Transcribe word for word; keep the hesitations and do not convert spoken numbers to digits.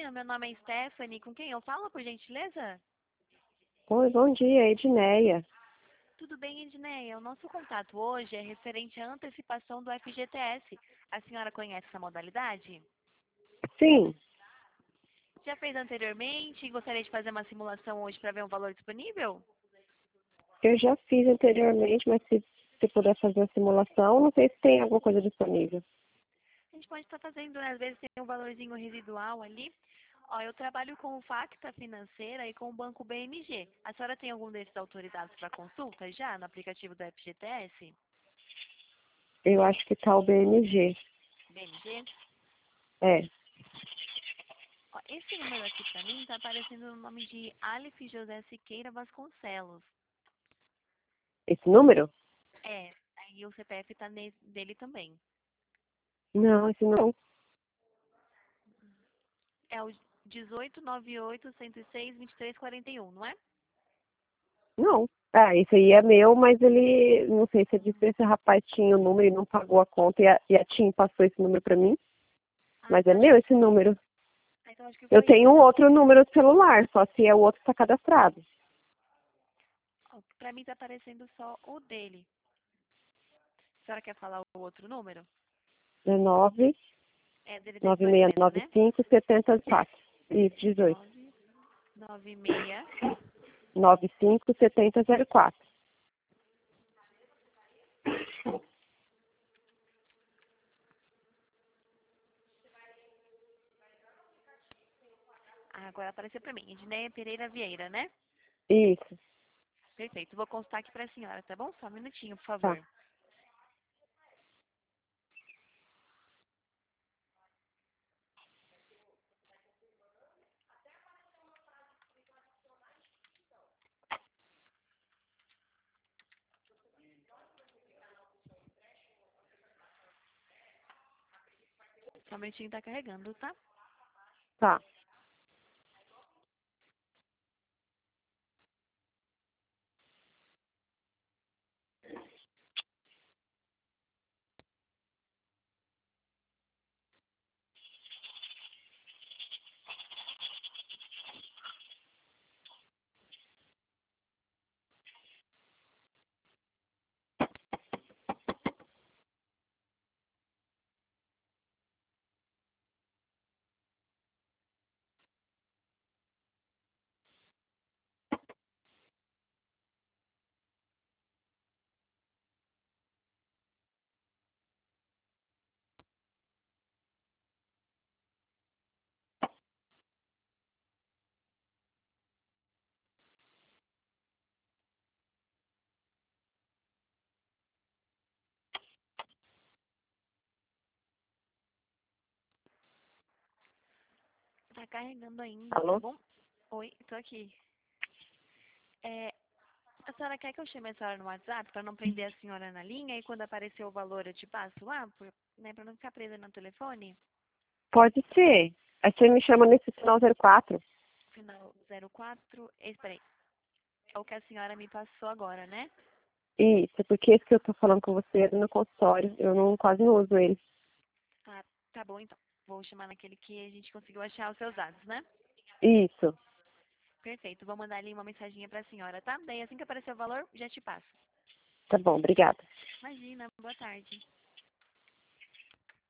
dia, meu nome é Stephanie. Com quem eu falo, por gentileza? Oi, bom dia, Edneia. Tudo bem, Edneia? O nosso contato hoje é referente à antecipação do F G T S. A senhora conhece essa modalidade? Sim, Já fez anteriormente e gostaria de fazer uma simulação hoje para ver um valor disponível? eu já fiz anteriormente, mas se, se puder fazer a simulação, não sei se tem alguma coisa disponível. A gente pode estar fazendo, né? Às vezes tem um valorzinho residual ali. Ó, eu trabalho com o Facta Financeira e com o Banco B M G. A senhora tem algum desses autorizados para consulta já no aplicativo do F G T S? Eu acho que tá o B M G. B M G? É, Ó, esse número aqui para mim está aparecendo no nome de Aleph José Siqueira Vasconcelos. esse número? É, aí o C P F tá ne- dele também. Não, esse não. É o dezoito, noventa e oito, cento e seis, vinte e três, quarenta e um, não é? Não. Ah, esse aí é meu, mas ele, não sei se é disse esse rapaz tinha o número e não pagou a conta e a, e a TIM passou esse número pra mim, Ah, mas é então acho meu que, esse número. ah, então acho que Eu foi tenho isso. um outro número de celular, só se é o outro que está cadastrado. Ó, pra mim tá aparecendo só o dele. A senhora quer falar o outro número? É nove É dele nove dezoito seis mesmo, nove né? cinco sete quatro. Isso, dezoito. nove nove seis. nove cinco sete zero zero quatro. Ah, agora apareceu pra mim. Edneia Pereira Vieira, né? Isso, Perfeito. Vou constar aqui pra senhora, tá bom? Só um minutinho, por tá. favor. Só um minutinho, tá carregando, tá? Tá. Tá carregando ainda, tá Alô? bom? Oi, tô aqui. É, a senhora quer que eu chame a senhora no WhatsApp pra não prender a senhora na linha e quando aparecer o valor eu te passo lá, por, né, pra não ficar presa no telefone? Pode ser. Aí você me chama nesse final zero quatro. Final zero quatro. Espera aí. É o que a senhora me passou agora, né? Isso, porque esse que eu tô falando com você é do meu consultório. Eu não, quase não uso ele. Ah, tá bom então. Vou chamar naquele que a gente conseguiu achar os seus dados, né? Isso. Perfeito. Vou mandar ali uma mensaginha pra senhora, tá? Daí assim que aparecer o valor, já te passo. Tá bom, obrigada. Imagina, boa tarde.